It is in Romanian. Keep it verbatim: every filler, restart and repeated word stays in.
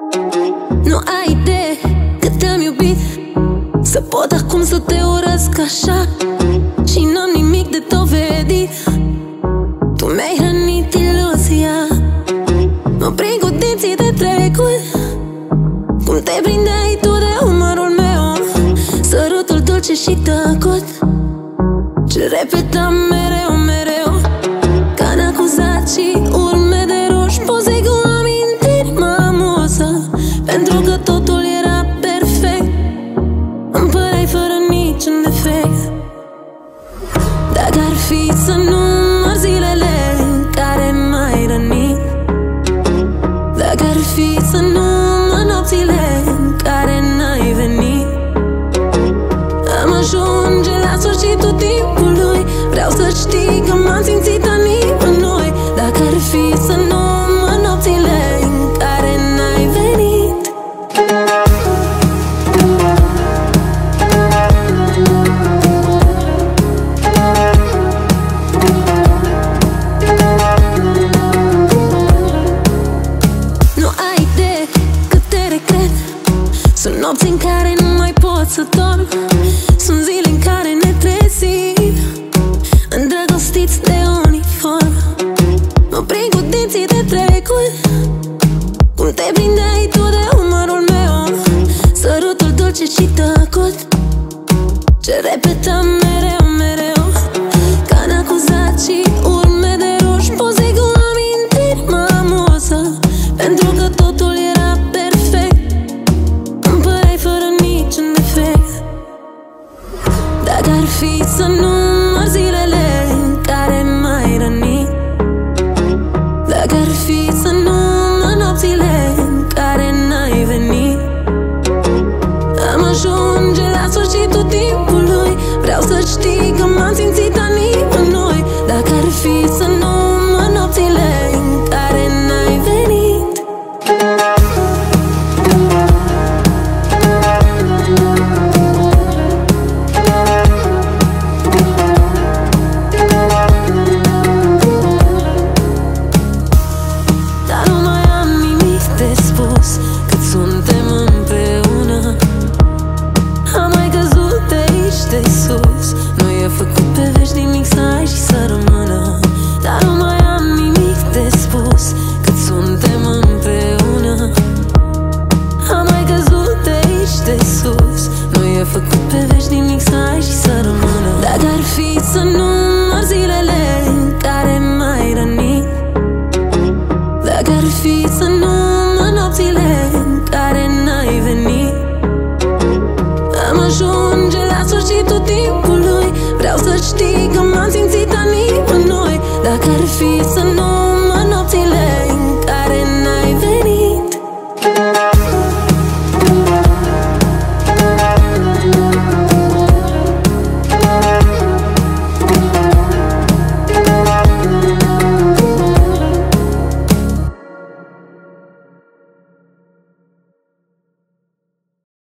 Nu ai idee cât te-am iubit, să pot acum să te urăsc așa. Și n-am nimic de dovedit, tu mi-ai hrănit iluzia. Mă prind cu dinții de trecut, cum te prindeai tu de umărul meu, sărutul dulce și tăcut, ce repetam mereu, mereu, ca în acuzații, urme de roși, poze cu amintiri, mă amuză, pentru că totul era perfect, îmi păreai fără niciun defect. Dacă ar fi să număr zilele în care m-ai rănit, dacă ar fi să număr nopțile în care n-ai venit, am ajunge la sfârșitul timpului. Vreau să știi că m-am simțit a nimănui. Dacă ar fi să număr nopțile în care n-ai venit. Nu ai idee cât te regret. Sunt nopți în care nu mai pot să dorm, sunt zile în care ne trezim îndrăgostiți de uniform. Mă prind cu dinții de trecut, cum te prindeai tu de umărul meu, sărutul dulce și tăcut, ce repetam mereu, mereu, ca în acuzații, urme de roși, poze cu amintiri, mă amuză, pentru că totul era perfect, îmi păreai fără niciun defect. Dacă ar fi să număr zilele în care m-ai rănit, dacă ar fi să număr nopțile în care n-ai venit, am ajunge la sfârșitul timpului. Vreau să știi că m-am simțit a nimănui. Dacă ar fi să număr nopțile în care n-ai venit. Dar nu mai am nimic de spus, cât suntem împreună. Am mai căzut de aici de sus, nu e făcut pe veci nimic să ai și să rămână. Dar nu mai am nimic de spus, cât suntem împreună. Am mai căzut de aici de sus, nu e făcut pe veci nimic să ai și să rămână. Dacă ar fi să număr zilele în care m-ai rănit, dacă ar fi să număr nopțile în care n-ai venit, am ajunge la sfârșitul timpului. Vreau să știi